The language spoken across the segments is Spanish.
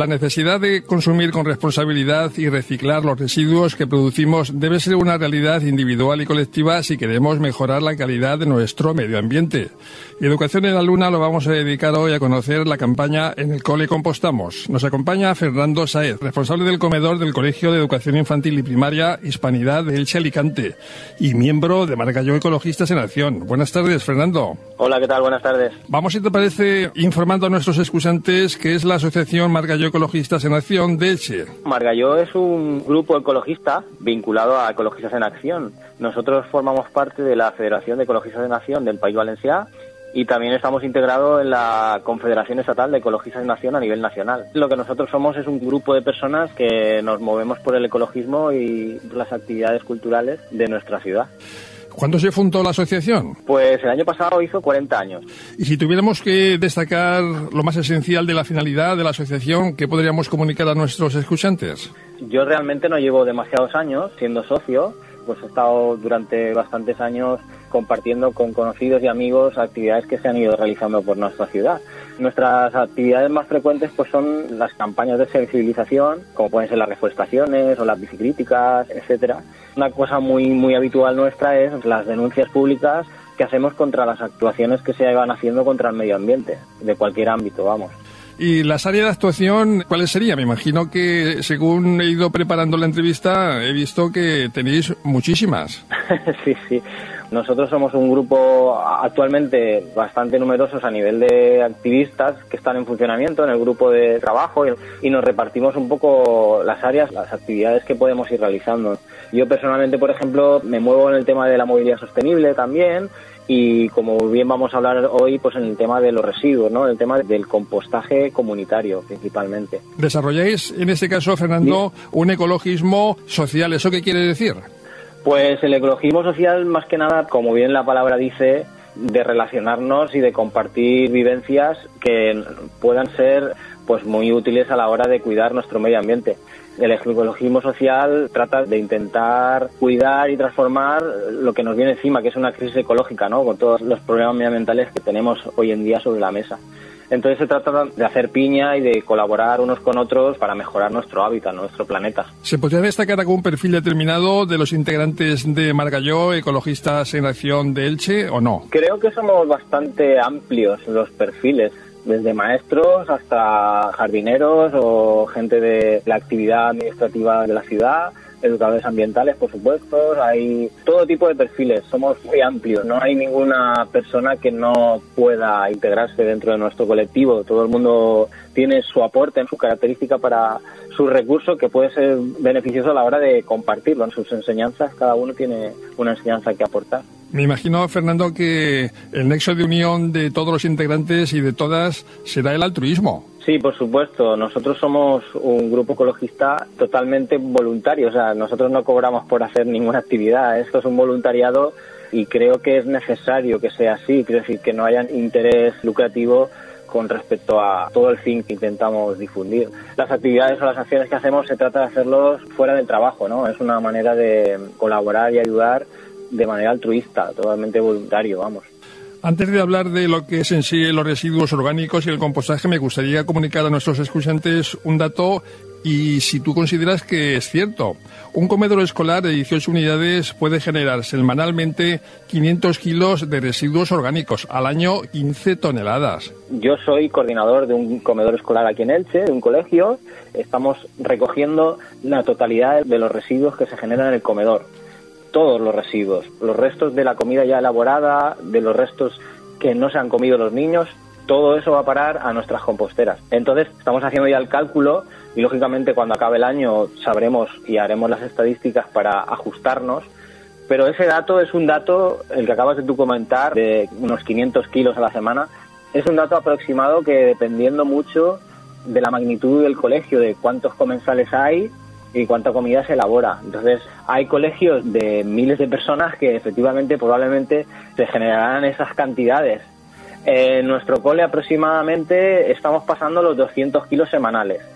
La necesidad de consumir con responsabilidad y reciclar los residuos que producimos debe ser una realidad individual y colectiva si queremos mejorar la calidad de nuestro medio ambiente. Educación en la Luna lo vamos a dedicar hoy a conocer la campaña En el Cole Compostamos. Nos acompaña Fernando Sáez, responsable del comedor del Colegio de Educación Infantil y Primaria Hispanidad de Elche Alicante y miembro de Margalló Ecologistas en Acción. Buenas tardes, Fernando. Hola, ¿qué tal? Buenas tardes. Vamos, si te parece, informando a nuestros escuchantes qué es la Asociación Margalló Ecologistas en Acción de Elche. Margalló es un grupo ecologista vinculado a Ecologistas en Acción. Nosotros formamos parte de la Federación de Ecologistas en Acción del País Valencià y también estamos integrados en la Confederación Estatal de Ecologistas en Acción a nivel nacional. Lo que nosotros somos es un grupo de personas que nos movemos por el ecologismo y las actividades culturales de nuestra ciudad. ¿Cuándo se fundó la asociación? Pues el año pasado hizo 40 años. Y si tuviéramos que destacar lo más esencial de la finalidad de la asociación, ¿qué podríamos comunicar a nuestros escuchantes? Yo realmente no llevo demasiados años siendo socio, pues he estado durante bastantes años compartiendo con conocidos y amigos actividades que se han ido realizando por nuestra ciudad. Nuestras actividades más frecuentes pues son las campañas de sensibilización, como pueden ser las reforestaciones o las bicicríticas, etcétera. Una cosa muy habitual nuestra es las denuncias públicas que hacemos contra las actuaciones que se van haciendo contra el medio ambiente, de cualquier ámbito, vamos. ¿Y las áreas de actuación cuáles serían? Me imagino que, según he ido preparando la entrevista, he visto que tenéis muchísimas. Sí. Nosotros somos un grupo actualmente bastante numerosos a nivel de activistas que están en funcionamiento en el grupo de trabajo y nos repartimos un poco las áreas, las actividades que podemos ir realizando. Yo personalmente, por ejemplo, me muevo en el tema de la movilidad sostenible también y, como bien vamos a hablar hoy, pues en el tema de los residuos, ¿no? El tema del compostaje comunitario principalmente. ¿Desarrolláis, en este caso, Fernando, un ecologismo social? ¿Eso qué quiere decir? Pues el ecologismo social, más que nada, como bien la palabra dice, de relacionarnos y de compartir vivencias que puedan ser pues muy útiles a la hora de cuidar nuestro medio ambiente. El ecologismo social trata de intentar cuidar y transformar lo que nos viene encima, que es una crisis ecológica, ¿no? Con todos los problemas medioambientales que tenemos hoy en día sobre la mesa. Entonces se trata de hacer piña y de colaborar unos con otros para mejorar nuestro hábitat, nuestro planeta. ¿Se podría destacar algún perfil determinado de los integrantes de Margalló, Ecologistas en Acción de Elche, o no? Creo que somos bastante amplios los perfiles, desde maestros hasta jardineros o gente de la actividad administrativa de la ciudad, educadores ambientales, por supuesto. Hay todo tipo de perfiles, somos muy amplios, no hay ninguna persona que no pueda integrarse dentro de nuestro colectivo. Todo el mundo tiene su aporte, su característica para sus recursos que puede ser beneficioso a la hora de compartirlo. En sus enseñanzas, cada uno tiene una enseñanza que aportar. Me imagino, Fernando, que el nexo de unión de todos los integrantes y de todas será el altruismo. Sí, por supuesto. Nosotros somos un grupo ecologista totalmente voluntario. O sea, nosotros no cobramos por hacer ninguna actividad. Esto es un voluntariado y creo que es necesario que sea así. Quiero decir, que no haya interés lucrativo con respecto a todo el fin que intentamos difundir. Las actividades o las acciones que hacemos se trata de hacerlos fuera del trabajo, ¿no? Es una manera de colaborar y ayudar de manera altruista, totalmente voluntario, vamos. Antes de hablar de lo que es en sí los residuos orgánicos y el compostaje, me gustaría comunicar a nuestros escuchantes un dato y si tú consideras que es cierto. Un comedor escolar de 18 unidades puede generar semanalmente 500 kilos de residuos orgánicos, al año 15 toneladas. Yo soy coordinador de un comedor escolar aquí en Elche, de un colegio. Estamos recogiendo la totalidad de los residuos que se generan en el comedor. Todos los residuos, los restos de la comida ya elaborada, de los restos que no se han comido los niños, todo eso va a parar a nuestras composteras. Entonces estamos haciendo ya el cálculo y lógicamente cuando acabe el año sabremos y haremos las estadísticas para ajustarnos, pero ese dato es un dato, el que acabas de tú comentar, de unos 500 kilos a la semana, es un dato aproximado que, dependiendo mucho de la magnitud del colegio, de cuántos comensales hay y cuánta comida se elabora. Entonces hay colegios de miles de personas que efectivamente probablemente se generarán esas cantidades. En nuestro cole aproximadamente estamos pasando los 200 kilos semanales.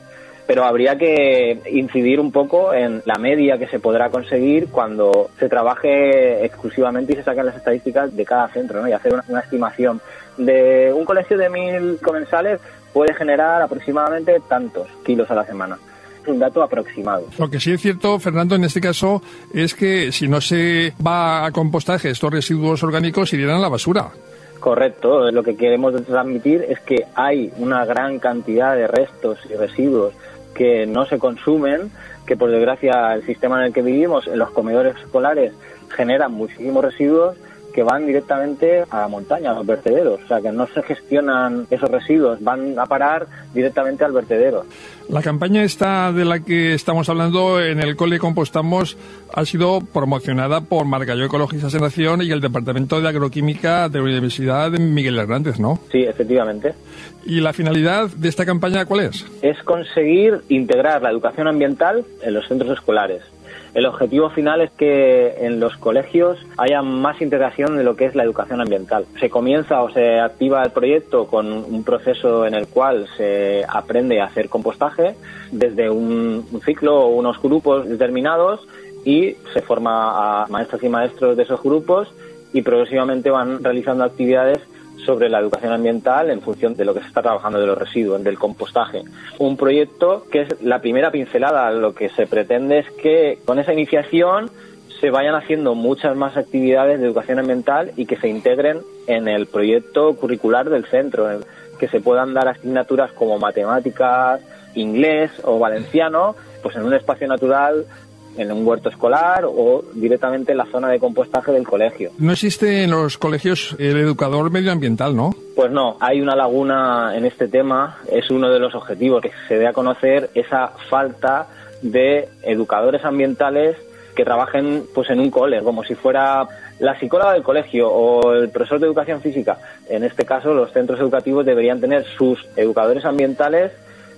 pero habría que incidir un poco en la media que se podrá conseguir cuando se trabaje exclusivamente y se saquen las estadísticas de cada centro, ¿no? Y hacer una estimación de un colegio de 1.000 comensales puede generar aproximadamente tantos kilos a la semana. Es un dato aproximado. Lo que sí es cierto, Fernando, en este caso, es que si no se va a compostaje, estos residuos orgánicos irían a la basura. Correcto. Lo que queremos transmitir es que hay una gran cantidad de restos y residuos que no se consumen, que por desgracia el sistema en el que vivimos, en los comedores escolares, generan muchísimos residuos que van directamente a la montaña, a los vertederos. O sea, que no se gestionan esos residuos, van a parar directamente al vertedero. La campaña esta de la que estamos hablando en el Cole Compostamos ha sido promocionada por Margalló Ecologista Sensación y el Departamento de Agroquímica de la Universidad de Miguel Hernández, ¿no? Sí, efectivamente. ¿Y la finalidad de esta campaña cuál es? Es conseguir integrar la educación ambiental en los centros escolares. El objetivo final es que en los colegios haya más integración de lo que es la educación ambiental. Se comienza o se activa el proyecto con un proceso en el cual se aprende a hacer compostaje desde un ciclo o unos grupos determinados y se forma a maestras y maestros de esos grupos y progresivamente van realizando actividades sobre la educación ambiental en función de lo que se está trabajando de los residuos, del compostaje. Un proyecto que es la primera pincelada. Lo que se pretende es que con esa iniciación se vayan haciendo muchas más actividades de educación ambiental y que se integren en el proyecto curricular del centro, que se puedan dar asignaturas como matemáticas, inglés o valenciano, pues en un espacio natural, en un huerto escolar o directamente en la zona de compostaje del colegio. No existe en los colegios el educador medioambiental, ¿no? Pues no, hay una laguna en este tema. Es uno de los objetivos, que se dé a conocer esa falta de educadores ambientales que trabajen pues en un cole, como si fuera la psicóloga del colegio o el profesor de educación física. En este caso, los centros educativos deberían tener sus educadores ambientales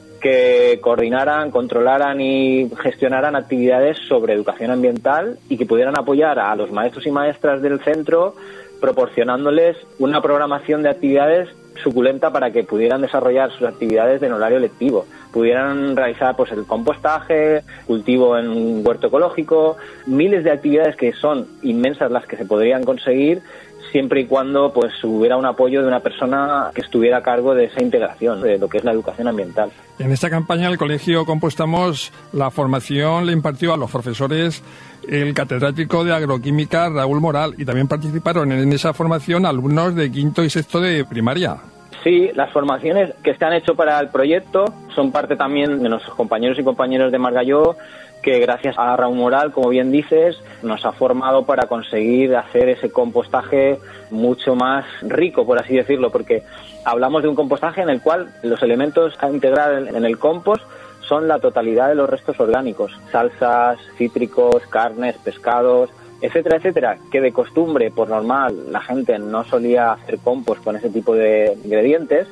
que coordinaran, controlaran y gestionaran actividades sobre educación ambiental y que pudieran apoyar a los maestros y maestras del centro proporcionándoles una programación de actividades suculenta para que pudieran desarrollar sus actividades en horario lectivo, pudieran realizar pues el compostaje, cultivo en un huerto ecológico, miles de actividades que son inmensas las que se podrían conseguir siempre y cuando pues hubiera un apoyo de una persona que estuviera a cargo de esa integración de lo que es la educación ambiental. En esta campaña el Colegio Compostamos, la formación le impartió a los profesores el catedrático de Agroquímica Raúl Moral y también participaron en esa formación alumnos de quinto y sexto de primaria. Sí, las formaciones que se han hecho para el proyecto son parte también de nuestros compañeros y compañeras de Margalló, que gracias a Raúl Moral, como bien dices, nos ha formado para conseguir hacer ese compostaje mucho más rico, por así decirlo, porque hablamos de un compostaje en el cual los elementos a integrar en el compost son la totalidad de los restos orgánicos, salsas, cítricos, carnes, pescados, etcétera, etcétera, que de costumbre, por normal, la gente no solía hacer compost con ese tipo de ingredientes,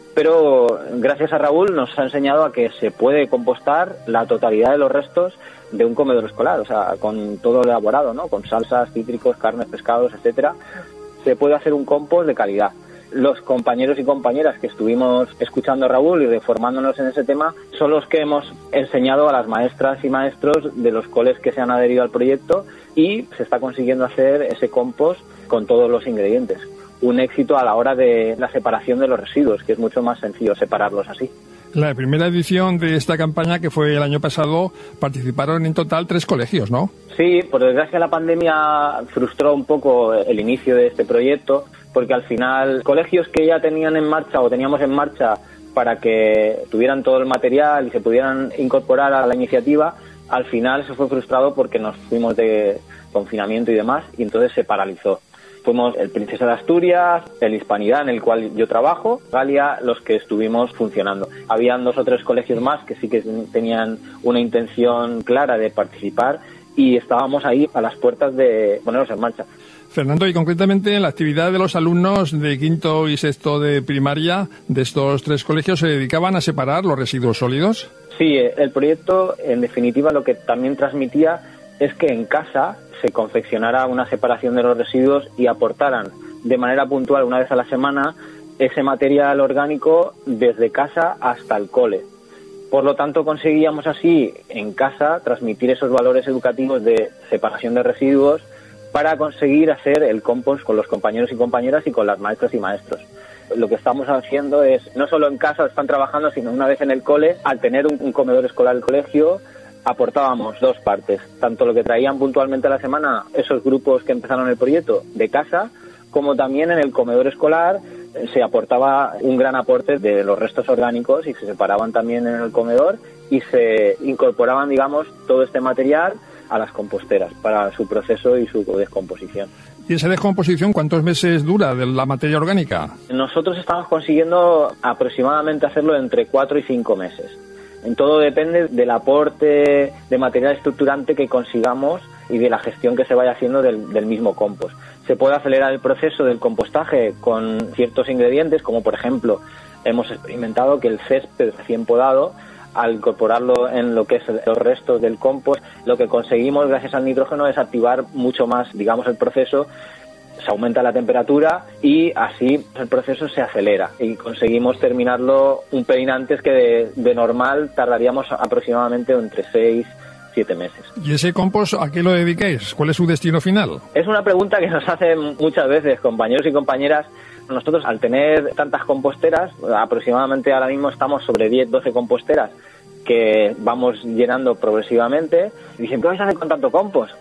pero gracias a Raúl nos ha enseñado a que se puede compostar la totalidad de los restos de un comedor escolar, o sea, con todo elaborado, ¿no? Con salsas, cítricos, carnes, pescados, etcétera, se puede hacer un compost de calidad. Los compañeros y compañeras que estuvimos escuchando a Raúl y reformándonos en ese tema son los que hemos enseñado a las maestras y maestros de los coles que se han adherido al proyecto y se está consiguiendo hacer ese compost con todos los ingredientes. Un éxito a la hora de la separación de los residuos, que es mucho más sencillo separarlos así. En la primera edición de esta campaña, que fue el año pasado, participaron en total 3 colegios, ¿no? Sí, por desgracia la pandemia frustró un poco el inicio de este proyecto, porque al final colegios que ya tenían en marcha o teníamos en marcha para que tuvieran todo el material y se pudieran incorporar a la iniciativa, al final se fue frustrado porque nos fuimos de confinamiento y demás, y entonces se paralizó. Fuimos el Princesa de Asturias, el Hispanidad, en el cual yo trabajo, Galia, los que estuvimos funcionando. Habían 2 o 3 colegios más que sí que tenían una intención clara de participar y estábamos ahí a las puertas de ponernos en marcha. Fernando, y concretamente en la actividad de los alumnos de quinto y sexto de primaria de estos 3 colegios, ¿se dedicaban a separar los residuos sólidos? Sí, el proyecto, en definitiva, lo que también transmitía es que en casa se confeccionara una separación de los residuos y aportaran de manera puntual, una vez a la semana, ese material orgánico desde casa hasta el cole. Por lo tanto, conseguíamos así en casa transmitir esos valores educativos de separación de residuos para conseguir hacer el compost con los compañeros y compañeras y con las maestras y maestros. Lo que estamos haciendo es, no solo en casa están trabajando, sino una vez en el cole, al tener un comedor escolar del colegio, aportábamos dos partes, tanto lo que traían puntualmente a la semana esos grupos que empezaron el proyecto de casa, como también en el comedor escolar se aportaba un gran aporte de los restos orgánicos y se separaban también en el comedor y se incorporaban, digamos, todo este material a las composteras para su proceso y su descomposición. ¿Y esa descomposición cuántos meses dura de la materia orgánica? Nosotros estamos consiguiendo aproximadamente hacerlo entre 4 y 5 meses. En todo depende del aporte de material estructurante que consigamos y de la gestión que se vaya haciendo del mismo compost. Se puede acelerar el proceso del compostaje con ciertos ingredientes, como por ejemplo hemos experimentado que el césped recién podado, al incorporarlo en lo que es los restos del compost, lo que conseguimos gracias al nitrógeno es activar mucho más, digamos, el proceso. Se aumenta la temperatura y así el proceso se acelera y conseguimos terminarlo un pelín antes que de normal. Tardaríamos aproximadamente entre 6-7 meses. ¿Y ese compost a qué lo dediquéis? ¿Cuál es su destino final? Es una pregunta que nos hacen muchas veces compañeros y compañeras. Nosotros, al tener tantas composteras, aproximadamente ahora mismo estamos sobre 10-12 composteras que vamos llenando progresivamente, y dicen, ¿qué vais a hacer con tanto compost?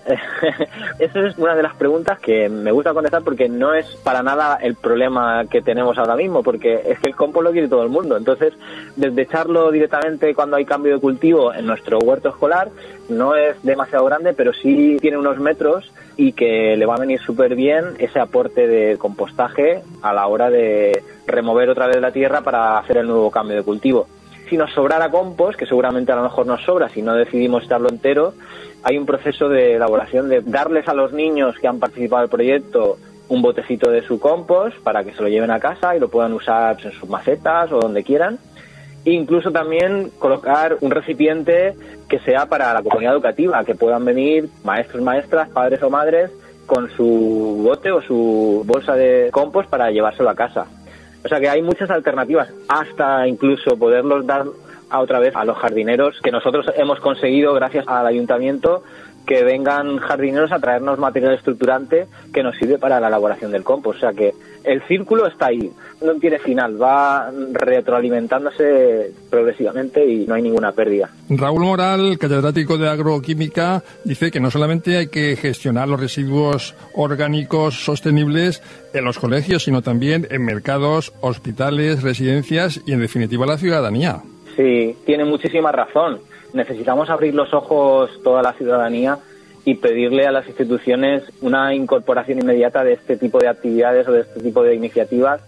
Esa es una de las preguntas que me gusta contestar porque no es para nada el problema que tenemos ahora mismo, porque es que el compost lo quiere todo el mundo. Entonces, desde echarlo directamente cuando hay cambio de cultivo en nuestro huerto escolar, no es demasiado grande, pero sí tiene unos metros y que le va a venir súper bien ese aporte de compostaje a la hora de remover otra vez la tierra para hacer el nuevo cambio de cultivo. Si nos sobrara compost, que seguramente a lo mejor nos sobra si no decidimos echarlo entero, hay un proceso de elaboración de darles a los niños que han participado del proyecto un botecito de su compost para que se lo lleven a casa y lo puedan usar en sus macetas o donde quieran. E incluso también colocar un recipiente que sea para la comunidad educativa, que puedan venir maestros, maestras, padres o madres con su bote o su bolsa de compost para llevárselo a casa. O sea que hay muchas alternativas, hasta incluso poderlos dar a otra vez a los jardineros, que nosotros hemos conseguido gracias al ayuntamiento que vengan jardineros a traernos material estructurante que nos sirve para la elaboración del compost. O sea que el círculo está ahí, no tiene final, va retroalimentándose progresivamente y no hay ninguna pérdida. Raúl Moral, catedrático de agroquímica, dice que no solamente hay que gestionar los residuos orgánicos sostenibles en los colegios, sino también en mercados, hospitales, residencias y en definitiva la ciudadanía. Sí, tiene muchísima razón. Necesitamos abrir los ojos toda la ciudadanía y pedirle a las instituciones una incorporación inmediata de este tipo de actividades o de este tipo de iniciativas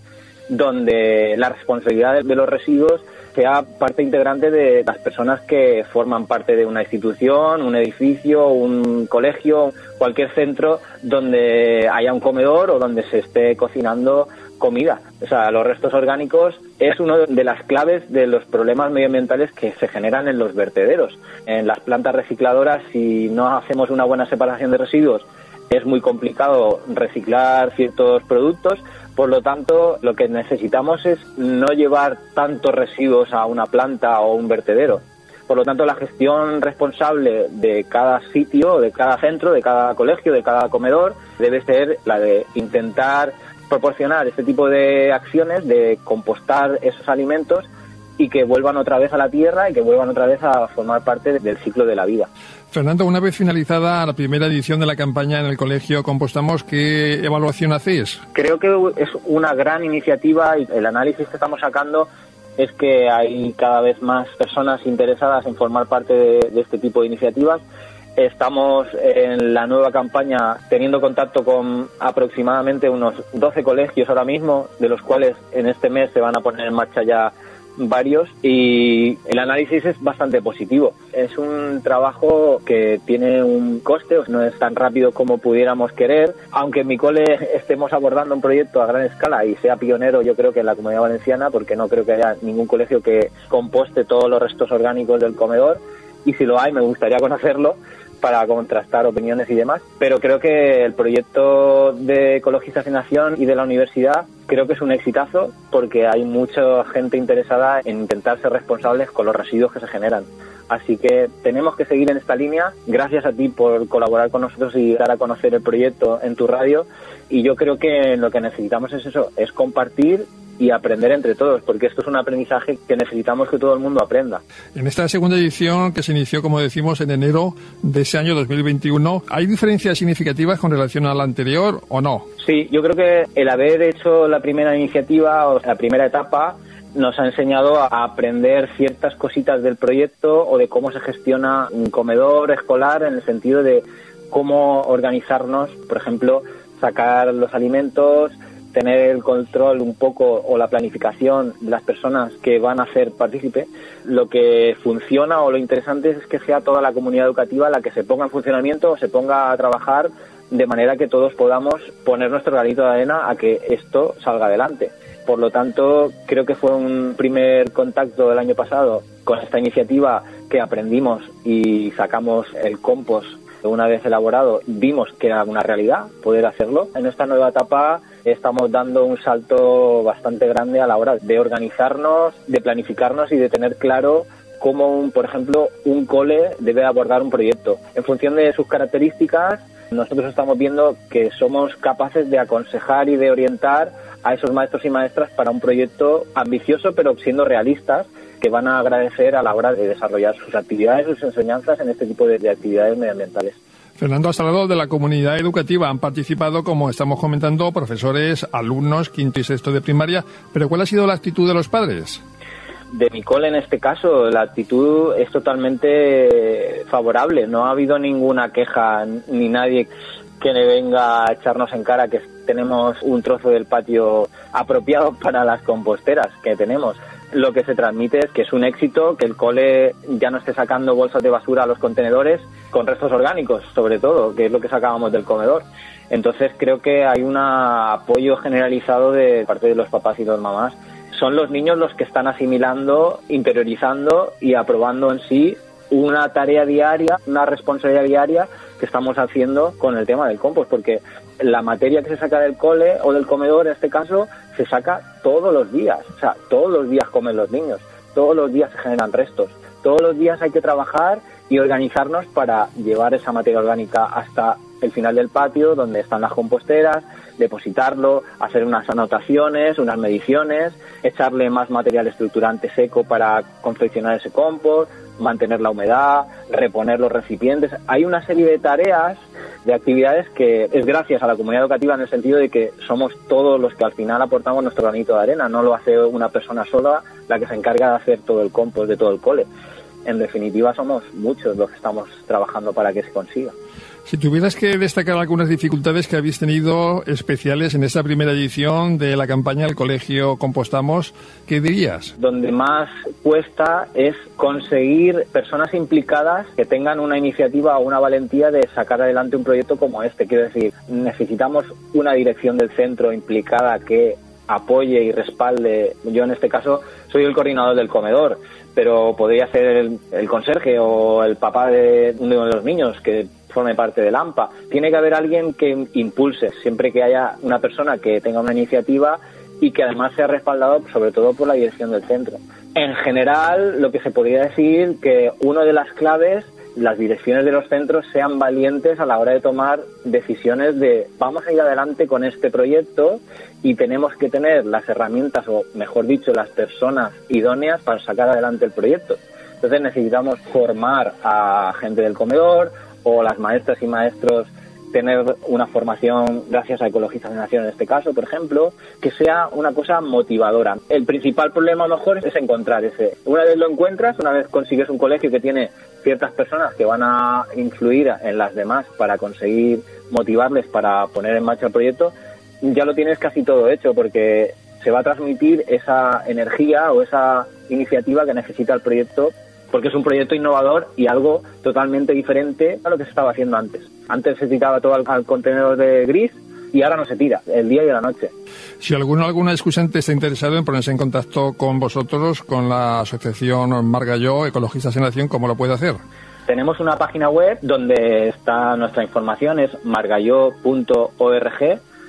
donde la responsabilidad de los residuos sea parte integrante de las personas que forman parte de una institución, un edificio, un colegio, cualquier centro donde haya un comedor o donde se esté cocinando comida. O sea, los restos orgánicos es una de las claves de los problemas medioambientales que se generan en los vertederos. En las plantas recicladoras, si no hacemos una buena separación de residuos, es muy complicado reciclar ciertos productos. Por lo tanto, lo que necesitamos es no llevar tantos residuos a una planta o un vertedero. Por lo tanto, la gestión responsable de cada sitio, de cada centro, de cada colegio, de cada comedor, debe ser la de intentar proporcionar este tipo de acciones, de compostar esos alimentos y que vuelvan otra vez a la tierra y que vuelvan otra vez a formar parte del ciclo de la vida. Fernando, una vez finalizada la primera edición de la campaña en el colegio Compostamos, ¿qué evaluación hacéis? Creo que es una gran iniciativa y el análisis que estamos sacando es que hay cada vez más personas interesadas en formar parte de este tipo de iniciativas. Estamos en la nueva campaña teniendo contacto con aproximadamente unos 12 colegios ahora mismo, de los cuales en este mes se van a poner en marcha ya varios, y el análisis es bastante positivo. Es un trabajo que tiene un coste, no es tan rápido como pudiéramos querer, aunque en mi cole estemos abordando un proyecto a gran escala y sea pionero, yo creo que en la Comunidad Valenciana, porque no creo que haya ningún colegio que composte todos los restos orgánicos del comedor, y si lo hay me gustaría conocerlo para contrastar opiniones y demás, pero creo que el proyecto de Ecologistas en Acción y de la universidad creo que es un exitazo porque hay mucha gente interesada en intentar ser responsables con los residuos que se generan. Así que tenemos que seguir en esta línea. Gracias a ti por colaborar con nosotros y dar a conocer el proyecto en tu radio. Y yo creo que lo que necesitamos es eso, es compartir y aprender entre todos, porque esto es un aprendizaje que necesitamos que todo el mundo aprenda. En esta segunda edición, que se inició, como decimos, en enero de ese año 2021, ¿hay diferencias significativas con relación a la anterior o no? Sí, yo creo que el haber hecho la primera iniciativa o la primera etapa nos ha enseñado a aprender ciertas cositas del proyecto o de cómo se gestiona un comedor escolar, en el sentido de cómo organizarnos, por ejemplo, sacar los alimentos, tener el control un poco o la planificación de las personas que van a ser partícipe. Lo que funciona o lo interesante es que sea toda la comunidad educativa la que se ponga en funcionamiento o se ponga a trabajar de manera que todos podamos poner nuestro granito de arena a que esto salga adelante. Por lo tanto, creo que fue un primer contacto del año pasado con esta iniciativa que aprendimos y sacamos el compost. Una vez elaborado, vimos que era una realidad poder hacerlo. En esta nueva etapa estamos dando un salto bastante grande a la hora de organizarnos, de planificarnos y de tener claro cómo, por ejemplo, un cole debe abordar un proyecto. En función de sus características, nosotros estamos viendo que somos capaces de aconsejar y de orientar a esos maestros y maestras para un proyecto ambicioso, pero siendo realistas, que van a agradecer a la hora de desarrollar sus actividades, sus enseñanzas en este tipo de actividades medioambientales. Fernando, hasta el lado de la comunidad educativa han participado, como estamos comentando, profesores, alumnos, quinto y sexto de primaria, pero ¿cuál ha sido la actitud de los padres? De mi cole, en este caso, la actitud es totalmente favorable. No ha habido ninguna queja ni nadie que le venga a echarnos en cara que tenemos un trozo del patio apropiado para las composteras que tenemos. Lo que se transmite es que es un éxito, que el cole ya no esté sacando bolsas de basura a los contenedores con restos orgánicos, sobre todo, que es lo que sacábamos del comedor. Entonces creo que hay un apoyo generalizado de parte de los papás y las mamás. Son los niños los que están asimilando, interiorizando y aprobando en sí una tarea diaria, una responsabilidad diaria que estamos haciendo con el tema del compost, porque la materia que se saca del cole o del comedor, en este caso, se saca todos los días. O sea, todos los días comen los niños, todos los días se generan restos, todos los días hay que trabajar y organizarnos para llevar esa materia orgánica hasta el final del patio, donde están las composteras, depositarlo, hacer unas anotaciones, unas mediciones, echarle más material estructurante seco para confeccionar ese compost, mantener la humedad, reponer los recipientes. Hay una serie de tareas, de actividades que es gracias a la comunidad educativa, en el sentido de que somos todos los que al final aportamos nuestro granito de arena. No lo hace una persona sola la que se encarga de hacer todo el compost de todo el cole. En definitiva, somos muchos los que estamos trabajando para que se consiga. Si tuvieras que destacar algunas dificultades que habéis tenido especiales en esta primera edición de la campaña El Colegio Compostamos, ¿qué dirías? Donde más cuesta es conseguir personas implicadas que tengan una iniciativa o una valentía de sacar adelante un proyecto como este. Quiero decir, necesitamos una dirección del centro implicada que apoye y respalde. Yo en este caso soy el coordinador del comedor, pero podría ser el conserje o el papá de uno de los niños que forme parte del AMPA. Tiene que haber alguien que impulse, siempre que haya una persona que tenga una iniciativa y que además sea respaldado sobre todo por la dirección del centro. En general, lo que se podría decir que una de las claves, las direcciones de los centros sean valientes a la hora de tomar decisiones de vamos a ir adelante con este proyecto y tenemos que tener las herramientas, o mejor dicho, las personas idóneas para sacar adelante el proyecto. Entonces necesitamos formar a gente del comedor, o las maestras y maestros tener una formación gracias a Ecologistas en Acción, en este caso, por ejemplo, que sea una cosa motivadora. El principal problema a lo mejor es encontrar ese. Una vez lo encuentras, una vez consigues un colegio que tiene ciertas personas que van a influir en las demás para conseguir motivarles para poner en marcha el proyecto, ya lo tienes casi todo hecho, porque se va a transmitir esa energía o esa iniciativa que necesita el proyecto, porque es un proyecto innovador y algo totalmente diferente a lo que se estaba haciendo antes. Antes se tiraba todo al contenedor de gris y ahora no se tira, el día y la noche. Si alguna escuchante está interesado en ponerse en contacto con vosotros, con la asociación Margalló, Ecologistas en Acción, ¿cómo lo puede hacer? Tenemos una página web donde está nuestra información, es margalló.org,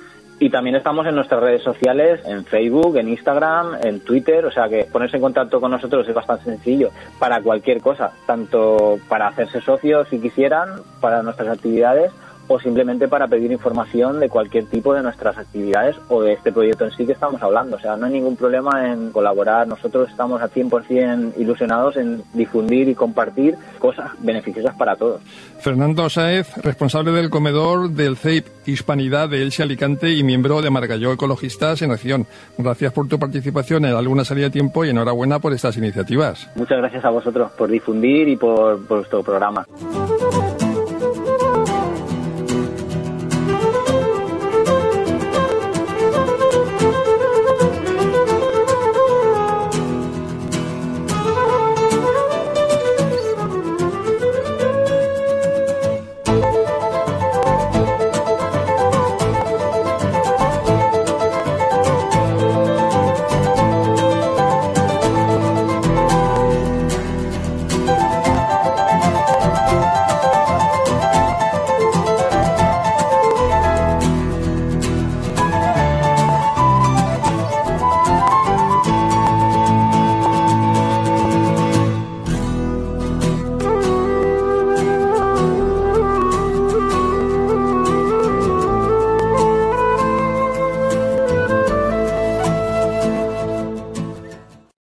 Y también estamos en nuestras redes sociales, en Facebook, en Instagram, en Twitter, o sea que ponerse en contacto con nosotros es bastante sencillo para cualquier cosa, tanto para hacerse socios si quisieran, para nuestras actividades, o simplemente para pedir información de cualquier tipo de nuestras actividades o de este proyecto en sí que estamos hablando. O sea, no hay ningún problema en colaborar. Nosotros estamos al 100% ilusionados en difundir y compartir cosas beneficiosas para todos. Fernando Sáez, responsable del comedor del CEIP Hispanidad de Elche Alicante y miembro de Margalló Ecologistas en Acción. Gracias por tu participación en La Luna Salida a Tiempo y enhorabuena por estas iniciativas. Muchas gracias a vosotros por difundir y por vuestro programa.